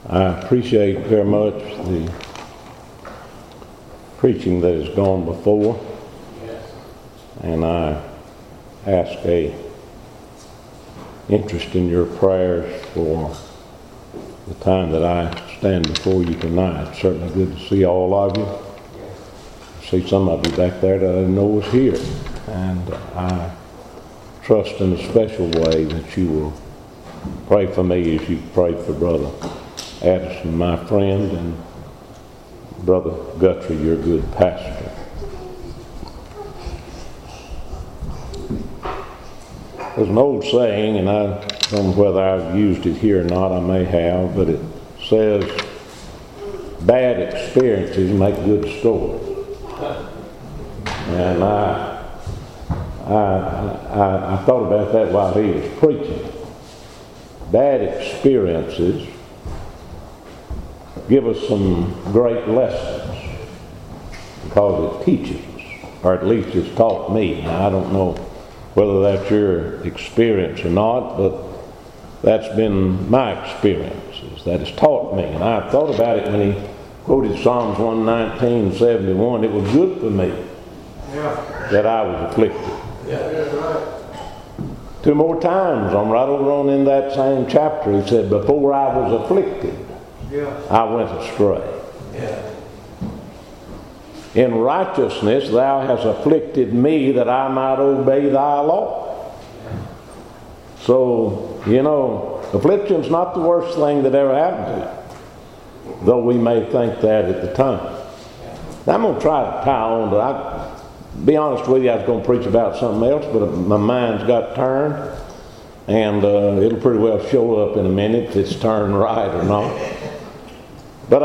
I appreciate very much the preaching that has gone before, and I ask a interest in your prayers for the time that I stand before you tonight. It's certainly good to see all of you. I see some of you back there that I didn't know was here, and I trust in a special way that you will pray for me as you prayed for Brother Addison, my friend, and Brother Guthrie, your good pastor. There's an old saying, and I don't know whether I've used it here or not, I may have, but it says, bad experiences make good stories. And I thought about that while he was preaching. Bad experiences give us some great lessons because it teaches us, or at least it's taught me. Now, I don't know whether that's your experience or not, but that's been my experiences. That has taught me. And I thought about it when he quoted Psalms 119:71. It was good for me that I was afflicted. Two more times, I'm right over on in that same chapter, he said, before I was afflicted, I went astray. In righteousness thou hast afflicted me that I might obey thy law. So, affliction's not the worst thing that ever happened to you, though we may think that at the time. Now, I'm going to try to tie on to be honest with you, I was going to preach about something else, but my mind's got turned, and it'll pretty well show up in a minute if it's turned right or not. But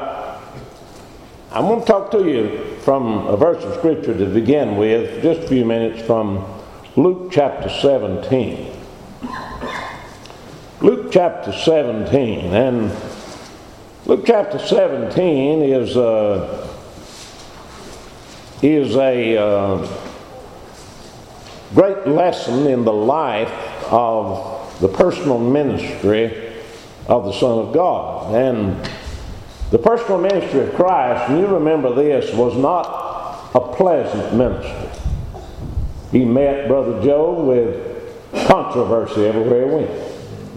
I'm going to talk to you from a verse of Scripture to begin with, just a few minutes, from Luke chapter 17. Luke chapter 17, and Luke chapter 17 is a great lesson in the life of the personal ministry of the Son of God. And the personal ministry of Christ, and you remember this, was not a pleasant ministry. He met Brother Joe with controversy everywhere he went.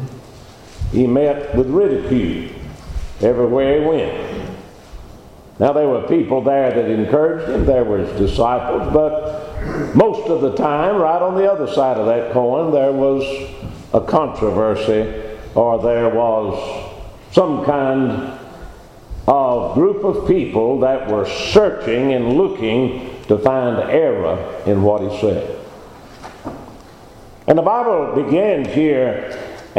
He met with ridicule everywhere he went. Now, there were people there that encouraged him. There were his disciples. But most of the time, right on the other side of that coin, there was a controversy, or there was some kind of group of people that were searching and looking to find error in what he said. And the Bible begins here,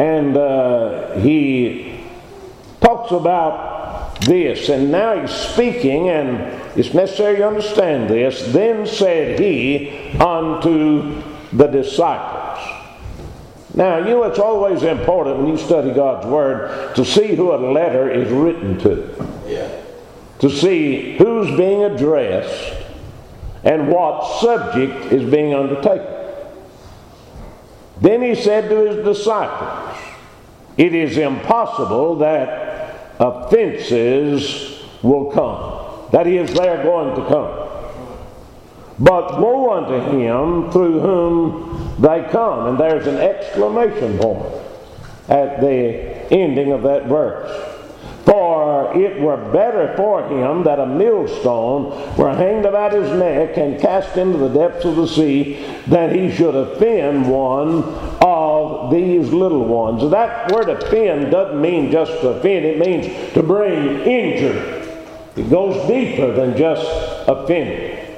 and he talks about this, and now he's speaking, and it's necessary to understand this. Then said he unto the disciples. Now, it's always important when you study God's Word to see who a letter is written to. To see who's being addressed and what subject is being undertaken. Then he said to his disciples, it is impossible that offenses will come. That is, they're going to come. But woe unto him through whom they come. And there's an exclamation point at the ending of that verse. For it were better for him that a millstone were hanged about his neck and cast into the depths of the sea, than he should offend one of these little ones. That word offend doesn't mean just to offend, it means to bring injury. It goes deeper than just offending.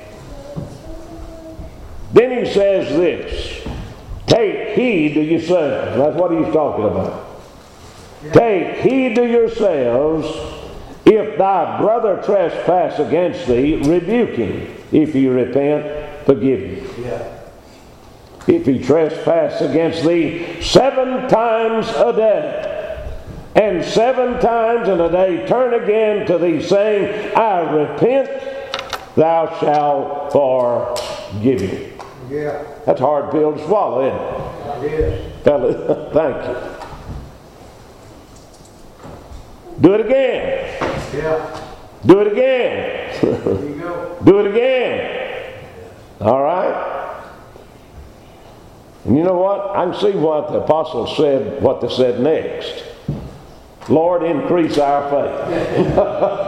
Then he says this, take heed to yourselves. That's what he's talking about. Take heed to yourselves, if thy brother trespass against thee, rebuke him. If he repent, forgive him. If he trespass against thee 7 times a day, and 7 times in a day turn again to thee, saying, I repent, thou shalt forgive him. That's a hard pill to swallow, isn't it? Fellas, thank you. Do it again. Yeah. Do it again. There you go. Do it again. All right? And you know what? I can see what the apostles said, what they said next. Lord, increase our faith.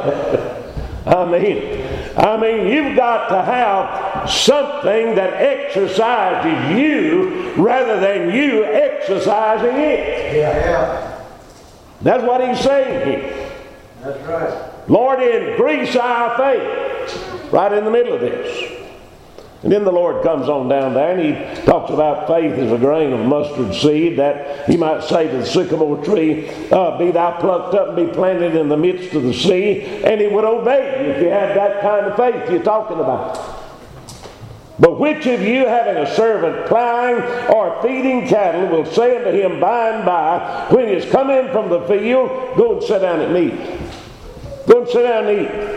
I mean, you've got to have something that exercises you rather than you exercising it. Yeah. That's what he's saying here. That's right. Lord, increase our faith. Right in the middle of this. And then the Lord comes on down there and he talks about faith as a grain of mustard seed, that he might say to the sycamore tree, be thou plucked up and be planted in the midst of the sea, and he would obey you if you had that kind of faith you're talking about. But which of you, having a servant plowing or feeding cattle, will say unto him by and by, when he has come in from the field, go and sit down and eat. Go and sit down and eat.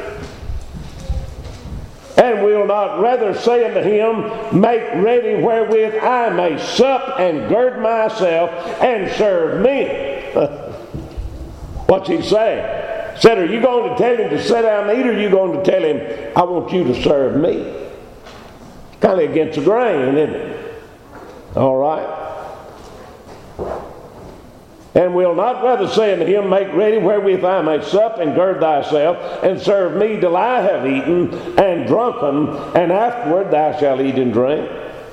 And will not rather say unto him, make ready wherewith I may sup and gird myself and serve me. What's he saying? Said, are you going to tell him to sit down and eat, or are you going to tell him, I want you to serve me? Kind of against the grain, isn't it? All right. And will not rather say unto him, make ready wherewith I may sup and gird thyself and serve me till I have eaten and drunken, and afterward thou shalt eat and drink.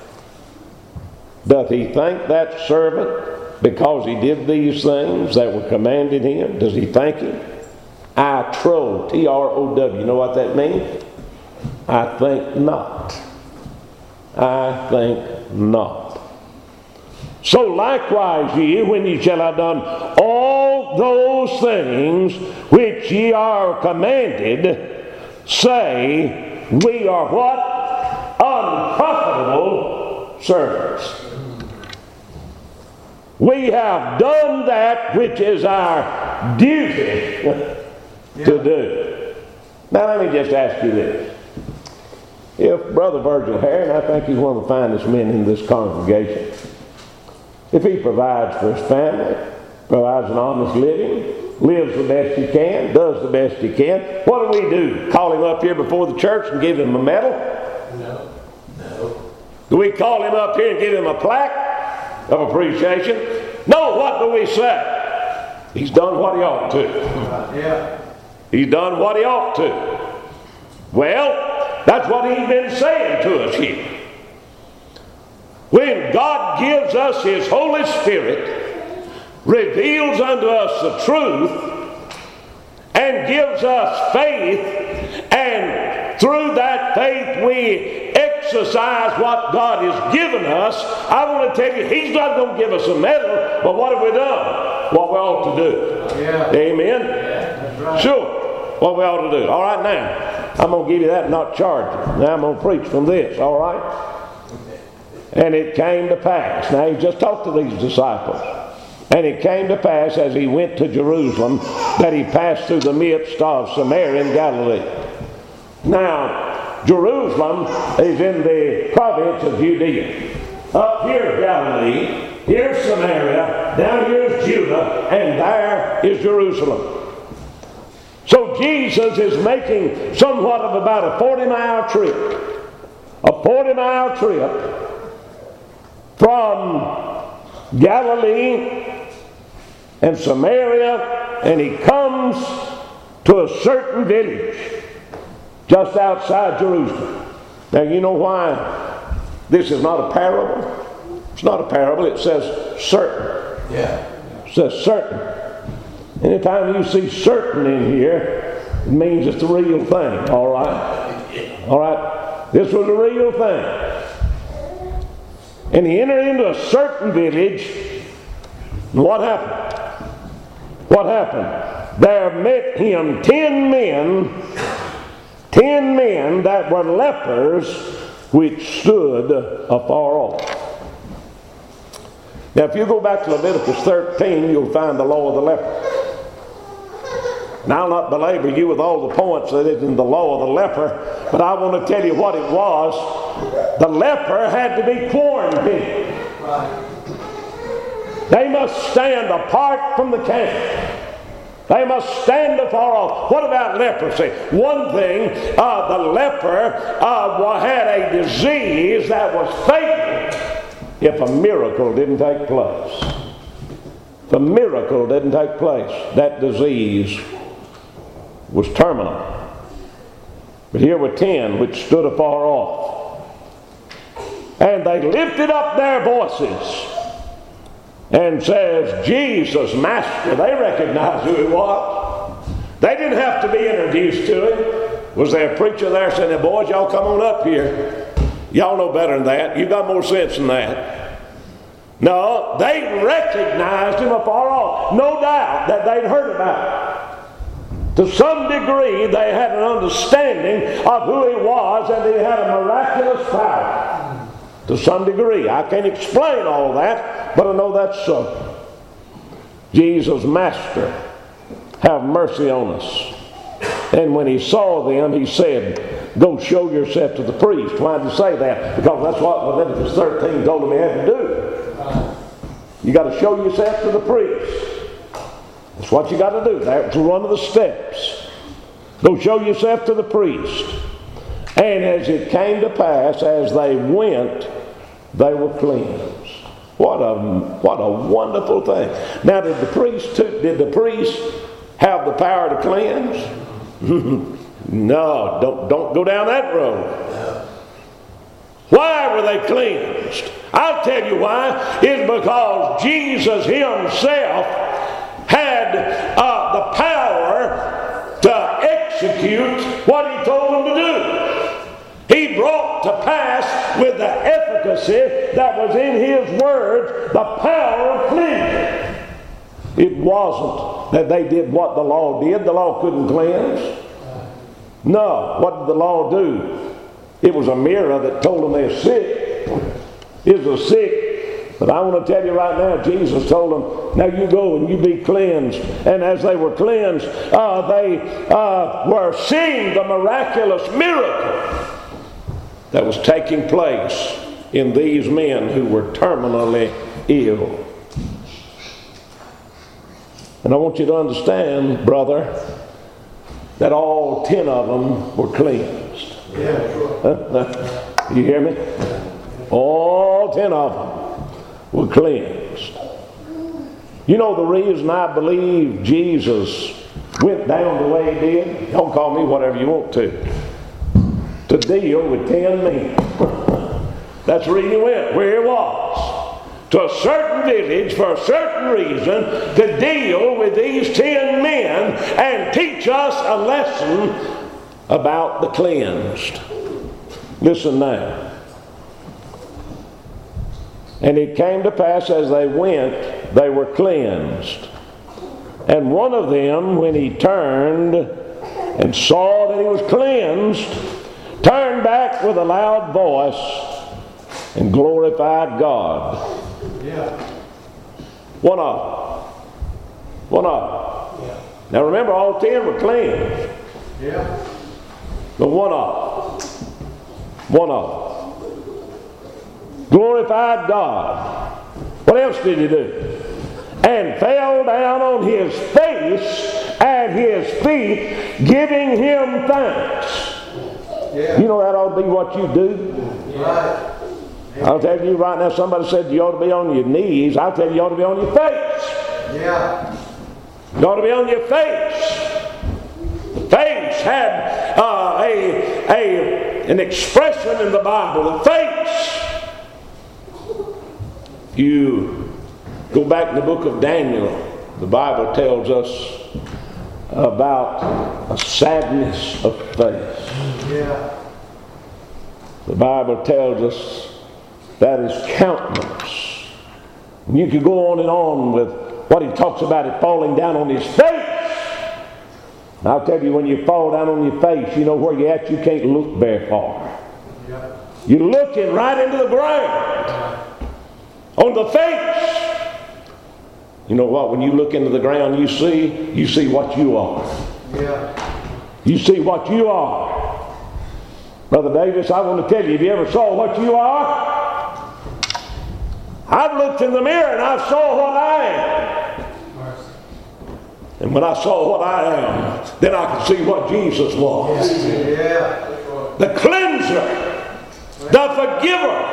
Doth he thank that servant because he did these things that were commanded him? Does he thank him? I trow, T-R-O-W. You know what that means? I think not. I think not. So likewise ye, when ye shall have done all those things which ye are commanded, say, we are what? Unprofitable servants. We have done that which is our duty to do. Now let me just ask you this. If Brother Virgil Harry, and I think he's one of the finest men in this congregation, if he provides for his family, provides an honest living, lives the best he can, does the best he can, what do? Call him up here before the church and give him a medal? No. Do we call him up here and give him a plaque of appreciation? No, what do we say? He's done what he ought to. Yeah. He's done what he ought to. Well, that's what he's been saying to us here. When God gives us His Holy Spirit, reveals unto us the truth, and gives us faith, and through that faith we exercise what God has given us, I want to tell you, He's not going to give us a medal, but what have we done? What we ought to do. Yeah. Amen? Yeah, that's right. Sure. What we ought to do. All right, now, I'm going to give you that and not charge you. Now I'm going to preach from this, all right? And it came to pass. Now he just talked to these disciples. And it came to pass as he went to Jerusalem that he passed through the midst of Samaria and Galilee. Now, Jerusalem is in the province of Judea. Up here is Galilee, here's Samaria, down here is Judah, and there is Jerusalem. So Jesus is making somewhat of about a 40-mile trip. A 40-mile trip from Galilee and Samaria, and he comes to a certain village just outside Jerusalem. Now you know why this is not a parable? It's not a parable, it says certain. Yeah. It says certain. Anytime you see certain in here, it means it's the real thing, all right? All right? This was a real thing. And he entered into a certain village, and what happened? What happened? There met him 10 men that were lepers, which stood afar off. Now if you go back to Leviticus 13, you'll find the law of the leper. Now I'll not belabor you with all the points that is in the law of the leper, but I want to tell you what it was. The leper had to be quarantined. They must stand apart from the camp. They must stand afar off. What about leprosy? One thing, the leper had a disease that was fatal if a miracle didn't take place. If a miracle didn't take place, that disease was terminal. But here were 10 which stood afar off. And they lifted up their voices and says, Jesus, Master. They recognized who he was. They didn't have to be introduced to him. Was there a preacher there saying, boys, y'all come on up here. Y'all know better than that. You got more sense than that. No, they recognized him afar off. No doubt that they'd heard about it. To some degree, they had an understanding of who he was, and he had a miraculous power. To some degree. I can't explain all that, but I know that's so. Jesus, Master, have mercy on us. And when he saw them, he said, go show yourself to the priest. Why did he say that? Because that's what Leviticus 13 told him he had to do. You got to show yourself to the priest. That's what you got to do. That's one of the steps. Go show yourself to the priest. And as it came to pass, as they went, they were cleansed. What a wonderful thing. Now, did the priest have the power to cleanse? No, don't go down that road. Why were they cleansed? I'll tell you why. It's because Jesus himself had the power to execute what he told them to do. He brought to pass, with the efficacy that was in his words, the power of cleansing. It wasn't that they did what the law did. The law couldn't cleanse. No. What did the law do? It was a mirror that told them they're sick. It was sick. But I want to tell you right now, Jesus told them, now you go and you be cleansed. And as they were cleansed, they were seeing the miraculous miracle that was taking place in these men who were terminally ill. And I want you to understand, brother, that all 10 of them were cleansed. Yeah, sure. You hear me? All 10 of them were cleansed. You know the reason I believe Jesus went down the way he did? Don't call me whatever you want to deal with 10 men. That's the reason he went, where he was. To a certain village for a certain reason, to deal with these 10 men and teach us a lesson about the cleansed. Listen now. And it came to pass as they went, they were cleansed. And one of them, when he turned and saw that he was cleansed, turned back with a loud voice and glorified God. Yeah. One of them. Yeah. Now remember, all 10 were cleansed. Yeah. But one of them. Glorified God. What else did he do? And fell down on his face at his feet, giving him thanks. Yeah. You know that ought to be what you do. Right. I'll tell you right now, somebody said you ought to be on your knees. I'll tell you, you ought to be on your face. Yeah. You ought to be on your face. The face had an expression in the Bible. The face. You go back in the book of Daniel. The Bible tells us about a sadness of face. Yeah. The Bible tells us that his countenance. And you could go on and on with what he talks about, it falling down on his face. And I'll tell you, when you fall down on your face, you know where you're at, you can't look very far. Yeah. You're looking right into the ground. On the face. You know what? When you look into the ground, you see what you are. Yeah. You see what you are. Brother Davis, I want to tell you, if you ever saw what you are, I've looked in the mirror and I saw what I am. And when I saw what I am, then I could see what Jesus was. Yeah. The cleanser, the forgiver.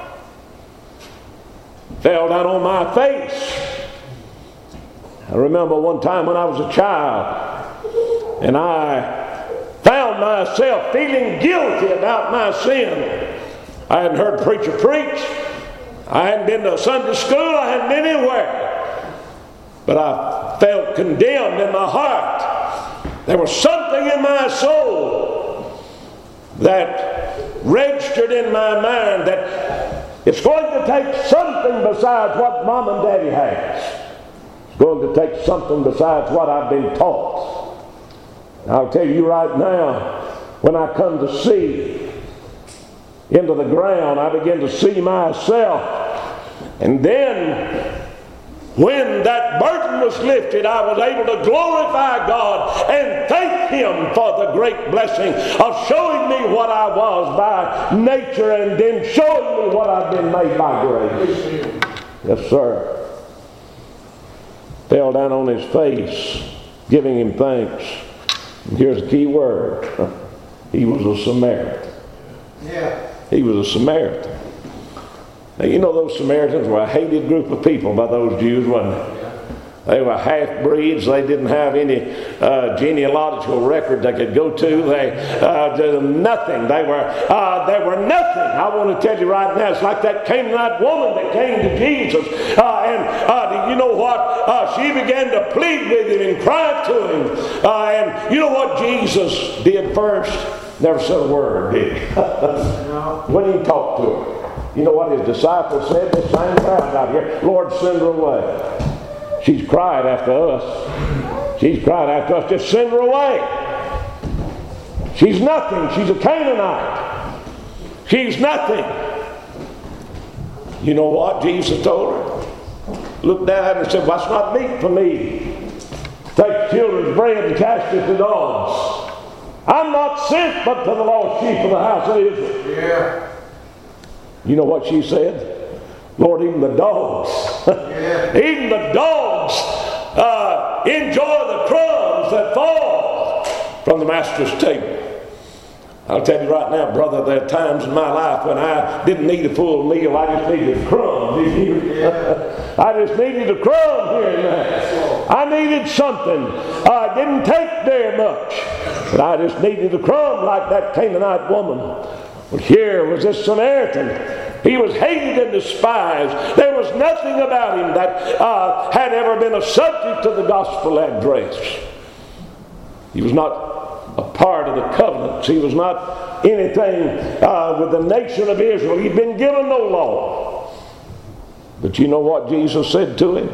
Fell down on my face. I remember one time when I was a child, and I found myself feeling guilty about my sin. I hadn't heard a preacher preach. I hadn't been to Sunday school. I hadn't been anywhere. But I felt condemned in my heart. There was something in my soul that registered in my mind that it's going to take something besides what Mom and Daddy has. It's going to take something besides what I've been taught. And I'll tell you right now, when I come to see into the ground, I begin to see myself. And then when that burden was lifted, I was able to glorify God and thank Him for the great blessing of showing me what I was by nature and then showing me what I've been made by grace. Yes, sir. Fell down on his face, giving Him thanks. And here's the key word. He was a Samaritan. Yeah. He was a Samaritan. Now, you know those Samaritans were a hated group of people by those Jews, wasn't they? They were half-breeds. They didn't have any genealogical record they could go to. They nothing. They were nothing. I want to tell you right now, it's like that Canaanite woman that came to Jesus. You know what? She began to plead with Him and cry to Him. And you know what Jesus did first? Never said a word, did He? When He talked to her. You know what His disciples said? This same crowd out here, Lord, send her away. She's cried after us. She's cried after us. Just send her away. She's nothing. She's a Canaanite. She's nothing. You know what Jesus told her? Looked down and said, well, it's not meet for me. Take children's bread and cast it to dogs. I'm not sent but to the lost sheep of the house of Israel. Yeah. You know what she said? Lord, even the dogs, even the dogs enjoy the crumbs that fall from the Master's table. I'll tell you right now, brother, there are times in my life when I didn't need a full meal. I just needed a crumb. I just needed a crumb here and there. I needed something. It didn't take very much, but I just needed a crumb like that Canaanite woman. But here was this Samaritan. He was hated and despised. There was nothing about him that had ever been a subject to the gospel address. He was not a part of the covenants. He was not anything with the nation of Israel. He'd been given no law. But you know what Jesus said to him?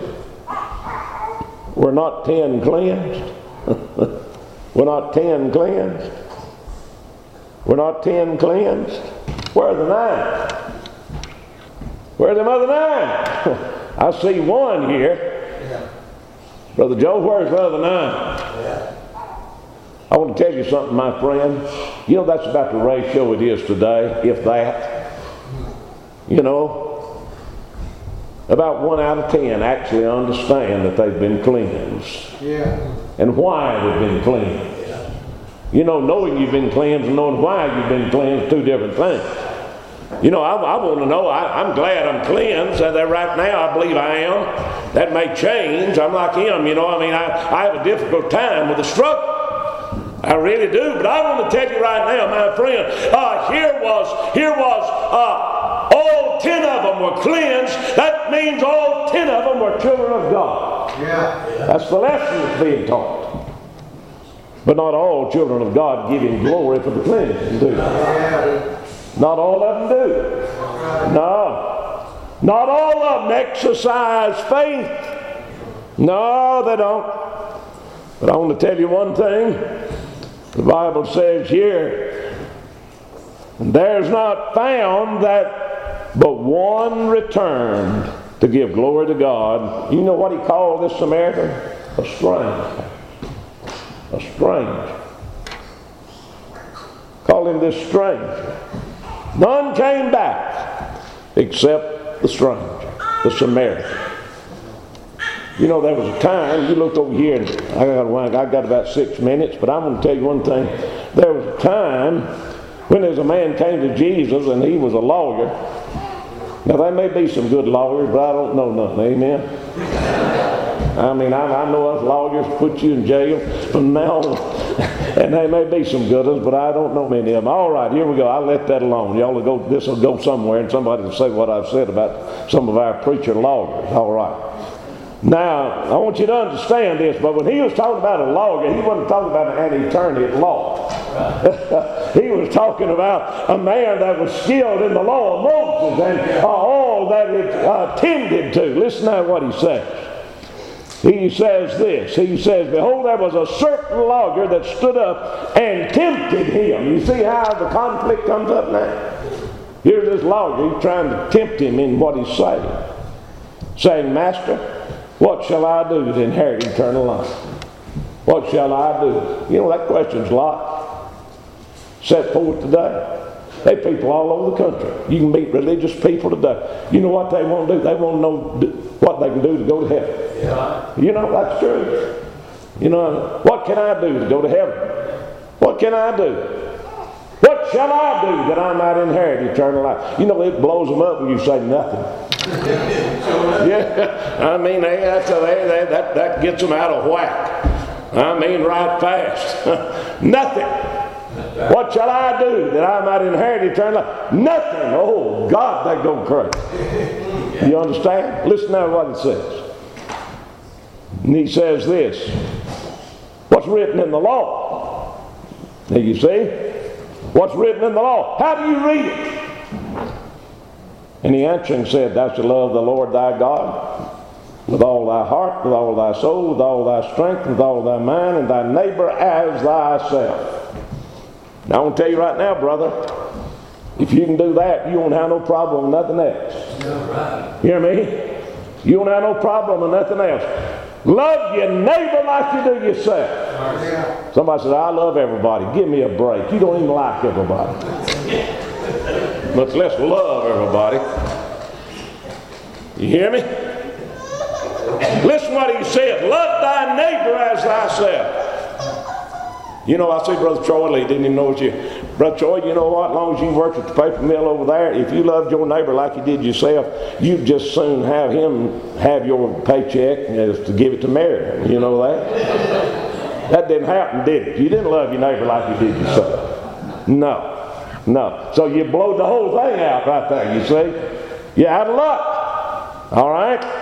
We're not 10 cleansed. We're not 10 cleansed. We're not 10 cleansed. Where are the 9? Where are them other 9? I see one here. Brother Joe, where's the other 9? I want to tell you something, my friend. You know, that's about the ratio it is today, if that. You know, about 1 out of 10 actually understand that they've been cleansed. And why they've been cleansed. You know, knowing you've been cleansed and knowing why you've been cleansed, two different things. You know, I want to know, I'm glad I'm cleansed, and that right now I believe I am. That may change. I'm like him, you know. I mean, I have a difficult time with the struggle. I really do. But I want to tell you right now, my friend, here was all 10 of them were cleansed. That means all 10 of them were children of God. That's the lesson that's being taught. But not all children of God give Him glory for the cleansing, do they? Not all of them do. No. Not all of them exercise faith. No, they don't. But I want to tell you one thing. The Bible says here, there's not found that but one returned to give glory to God. You know what he called this Samaritan? A stranger. A stranger. Called him this stranger. None came back except the stranger, the Samaritan. You know, there was a time, you looked over here, and I got about 6 minutes, but I'm going to tell you one thing. There was a time when there's a man came to Jesus and he was a lawyer. Now, there may be some good lawyers, but I don't know nothing. Amen? I mean, I know us lawyers put you in jail from now on. And there may be some good ones, but I don't know many of them. All right, here we go. I'll let that alone. Y'all will go, this will go somewhere, and somebody will say what I've said about some of our preacher lawyers. All right. Now, I want you to understand this, but when he was talking about a lawyer, he wasn't talking about an attorney at law. He was talking about a man that was skilled in the law of Moses and all that it tended to. Listen to what he says. He says this. He says, behold, there was a certain lawyer that stood up and tempted him. You see how the conflict comes up now? Here's this lawyer. He's trying to tempt him in what he's saying. Saying, Master, what shall I do to inherit eternal life? What shall I do? You know, that question's a lot set forth today. There are people all over the country. You can meet religious people today. You know what they want to do? They want to know what they can do to go to heaven. Yeah. You know, that's true. You know, what can I do to go to heaven? What can I do? What shall I do that I might inherit eternal life? You know, it blows them up when you say nothing. Yeah, I mean, that gets them out of whack. I mean, right fast. Nothing. What shall I do that I might inherit eternal life? Nothing. Oh, God, they go crazy. You understand? Listen now to what it says. And he says this. What's written in the law? Now you see? What's written in the law? How do you read it? And he answering said, thou shalt love the Lord thy God with all thy heart, with all thy soul, with all thy strength, with all thy mind, and thy neighbor as thyself. Now I want to tell you right now, brother, if you can do that, you won't have no problem with nothing else. Right. You hear me? You won't have no problem with nothing else. Love your neighbor like you do yourself. Yeah. Somebody says, I love everybody. Give me a break. You don't even like everybody. But let's love everybody. You hear me? Listen what he said. Love thy neighbor as thyself. You know, I see Brother Troy Lee, didn't even know it was you. Brother Troy, you know what? As long as you worked at the paper mill over there, if you loved your neighbor like you did yourself, you'd just soon have him have your paycheck to give it to Mary. You know that? That didn't happen, did it? You didn't love your neighbor like you did yourself. No. So you blowed the whole thing out right there, you see? You're out of luck. All right?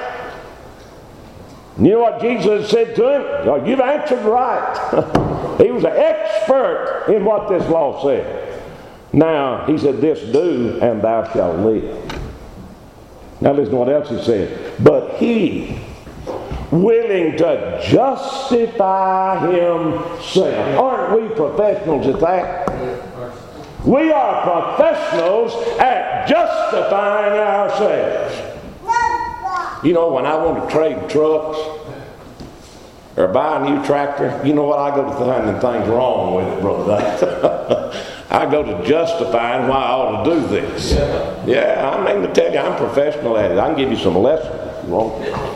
You know what Jesus said to him? Oh, you've answered right. He was an expert in what this law said. Now, he said, this do, and thou shalt live. Now listen to what else he said. But he, willing to justify himself. Aren't we professionals at that? We are professionals at justifying ourselves. You know, when I want to trade trucks or buy a new tractor, you know what? I go to finding things wrong with it, brother. I go to justifying why I ought to do this. Yeah, I mean to tell you, I'm professional at it. I can give you some lessons if you want.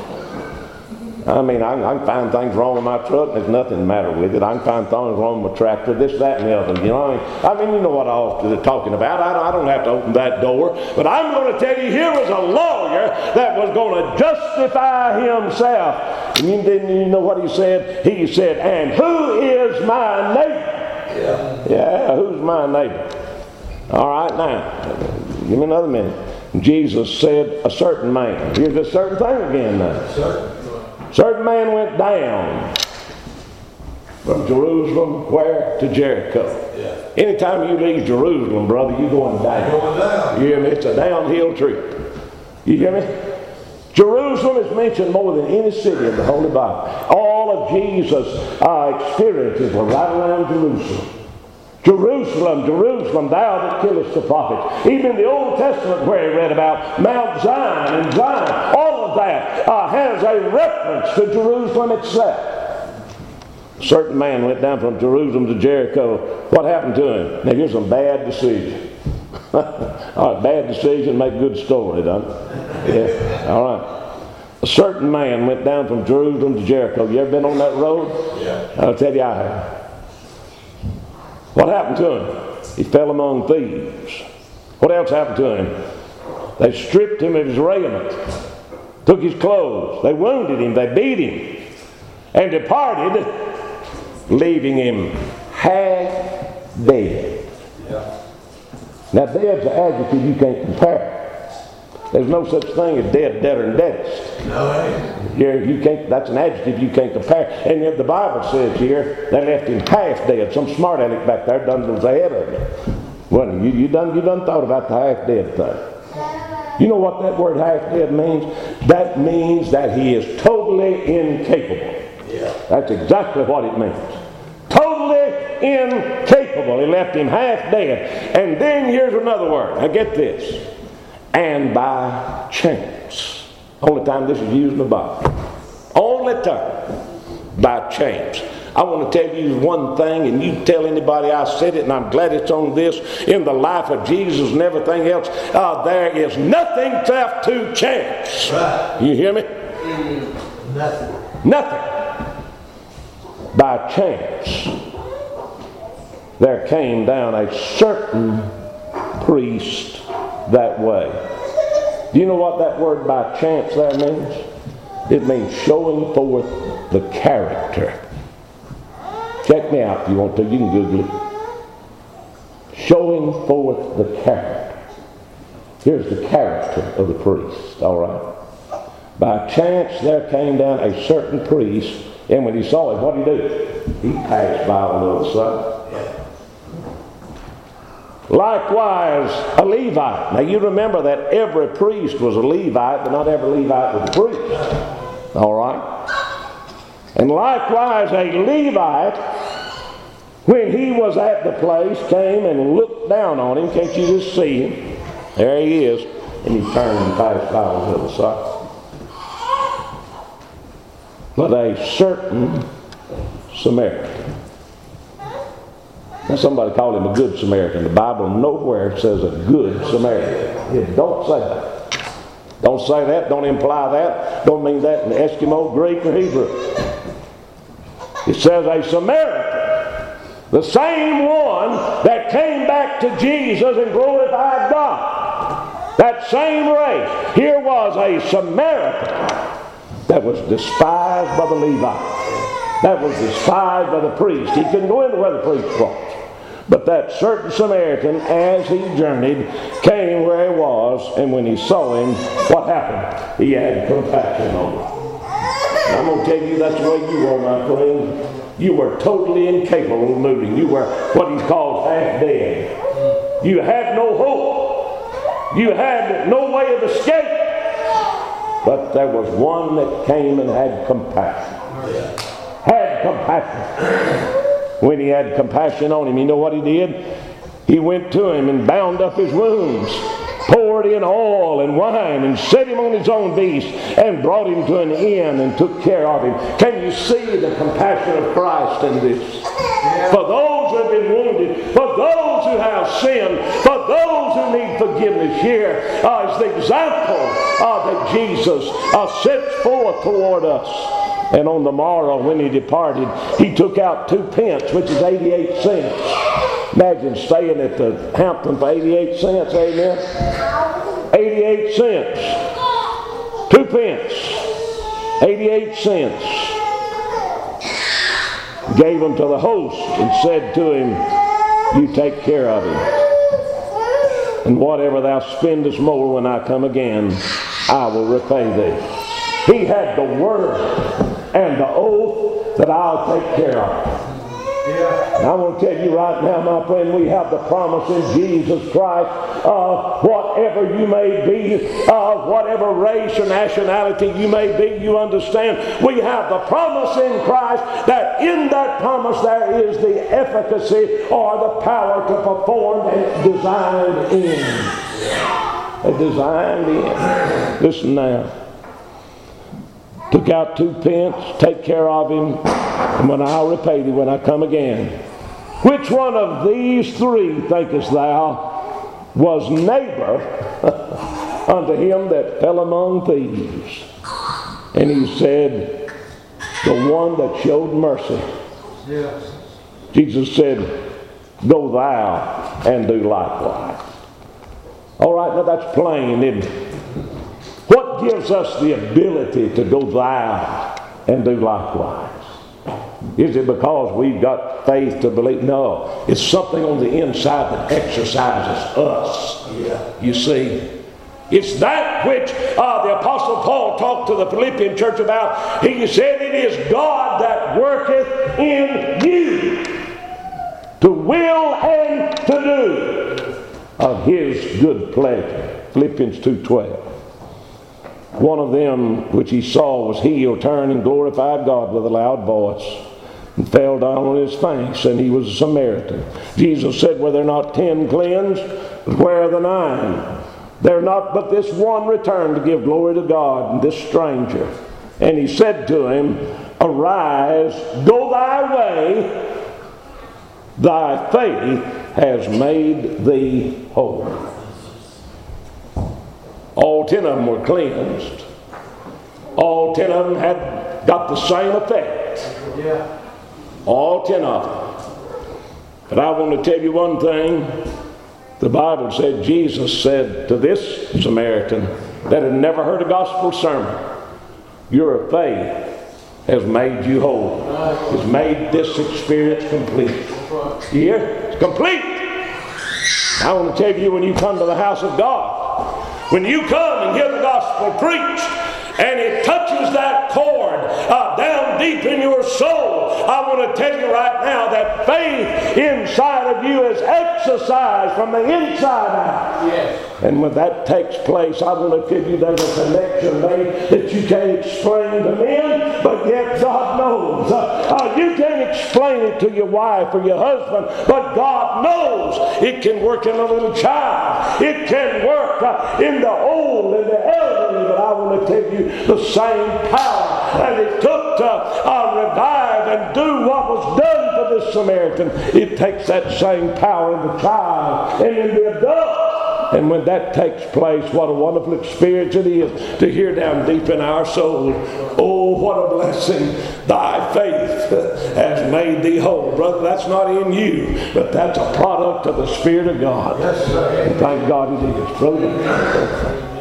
I mean, I can find things wrong with my truck, and there's nothing the matter with it. I can find things wrong with my tractor, this, that, and the other. You know, I mean, you know what I'm talking about. I don't have to open that door. But I'm going to tell you, here was a lawyer that was going to justify himself. And you know what he said? He said, and who is my neighbor? Yeah, who's my neighbor? All right, now, give me another minute. Jesus said, a certain man. Here's a certain thing again now. Certain man went down from Jerusalem, where? To Jericho. Yeah. Anytime you leave Jerusalem, brother, you're going down. You hear me? It's a downhill trip. You hear me? Jerusalem is mentioned more than any city in the Holy Bible. All of Jesus' experiences were right around Jerusalem. Jerusalem, Jerusalem, thou that killest the prophets. Even in the Old Testament where he read about Mount Zion and Zion, all of that has a reference to Jerusalem itself. A certain man went down from Jerusalem to Jericho. What happened to him? Now here's some bad decision. All right, bad decision make good story, doesn't it? Yeah. All right. A certain man went down from Jerusalem to Jericho. You ever been on that road? Yeah. I'll tell you I have. What happened to him? He fell among thieves. What else happened to him? They stripped him of his raiment, took his clothes, they wounded him, they beat him, and departed, leaving him half dead. Yeah. Now, dead's an adjective you can't compare. There's no such thing as dead, deader, and deadest. No. You can't. That's an adjective you can't compare. And yet the Bible says here they left him half dead. Some smart aleck back there done was ahead of him. Well, you done thought about the half dead thing. You know what that word half dead means? That means that he is totally incapable. Yeah. That's exactly what it means. Totally incapable. He left him half dead. And then here's another word. Now get this. And by chance. Only time this is used in the Bible. Only time. By chance. I want to tell you one thing, and you tell anybody I said it, and I'm glad it's on this. In the life of Jesus and everything else, there is nothing left to chance. Right. You hear me? Nothing. Nothing. By chance, there came down a certain priest that way. Do you know what that word by chance there means? It means showing forth the character. Check me out if you want to. You can Google it. Showing forth the character. Here's the character of the priest, all right? By chance there came down a certain priest, and when he saw him, what did he do? He passed by on the other side. Likewise, a Levite. Now you remember that every priest was a Levite, but not every Levite was a priest. All right? And likewise, a Levite, when he was at the place, came and looked down on him. Can't you just see him? There he is. And he turned and passed by on the other side. But a certain Samaritan. Now somebody called him a good Samaritan. The Bible nowhere says a good Samaritan. It don't say that. Don't say that. Don't imply that. Don't mean that in Eskimo, Greek, or Hebrew. It says a Samaritan. The same one that came back to Jesus and glorified God. That same race. Here was a Samaritan that was despised by the Levite. That was despised by the priest. He couldn't go into where the priest was. But that certain Samaritan, as he journeyed, came where he was, and when he saw him, what happened? He had compassion on him. And I'm going to tell you that's the way you were, my friend. You were totally incapable of moving. You were what he calls half dead. You had no hope. You had no way of escape. But there was one that came and had compassion. Had compassion. When he had compassion on him, you know what he did? He went to him and bound up his wounds, poured in oil and wine, and set him on his own beast, and brought him to an inn and took care of him. Can you see the compassion of Christ in this? For those who have been wounded, for those who have sinned, for those who need forgiveness, here is the example that Jesus sets forth toward us. And on the morrow when he departed, he took out 2 pence, which is 88 cents. Imagine staying at the Hampton for 88 cents, amen? 88 cents. 2 pence. 88 cents. Gave them to the host and said to him, you take care of him. And whatever thou spendest more when I come again, I will repay thee. He had the word and the oath that I'll take care of. Yeah. And I want to tell you right now, my friend, we have the promise in Jesus Christ. Whatever you may be, whatever race or nationality you may be, you understand, we have the promise in Christ that in that promise there is the efficacy or the power to perform and designed in. Designed in. Listen now. Took out 2 pence, take care of him, and when I'll repay thee when I come again. Which one of these 3, thinkest thou, was neighbor unto him that fell among thieves? And he said, the one that showed mercy. Yeah. Jesus said, go thou and do likewise. All right, now that's plain, isn't it? What gives us the ability to go thou and do likewise? Is it because we've got faith to believe? No, it's something on the inside that exercises us. Yeah. You see, it's that which the Apostle Paul talked to the Philippian church about. He said, it is God that worketh in you to will and to do of His good pleasure. Philippians 2:12. One of them which he saw was healed, turned and glorified God with a loud voice, and fell down on his face, and he was a Samaritan. Jesus said, were there not 10 cleansed? But where are the 9? There not but this one returned to give glory to God, and this stranger. And he said to him, arise, go thy way, thy faith has made thee whole. All 10 of them were cleansed. All 10 of them had got the same effect. Yeah. All 10 of them. But I want to tell you one thing. The Bible said, Jesus said to this Samaritan that had never heard a gospel sermon, your faith has made you whole. It's made this experience complete. You hear? It's complete. I want to tell you, when you come to the house of God, when you come and hear the gospel preached, and it touches that chord down deep in your soul, I want to tell you right now that faith inside of you is exercised from the inside out. Yes. And when that takes place, I want to tell you there's a connection made that you can't explain to men, but yet God knows. You can't explain it to your wife or your husband, but God knows. It can work in a little child. It can work in the old and the elderly, but I want to tell you the same power that it took to revive and do what was done for this Samaritan. It takes that same power in the child and in the adult. And when that takes place, what a wonderful experience it is to hear down deep in our soul, oh, what a blessing. Thy faith has made thee whole. Brother, that's not in you, but that's a product of the Spirit of God. Yes, sir. And thank God it is. Brother.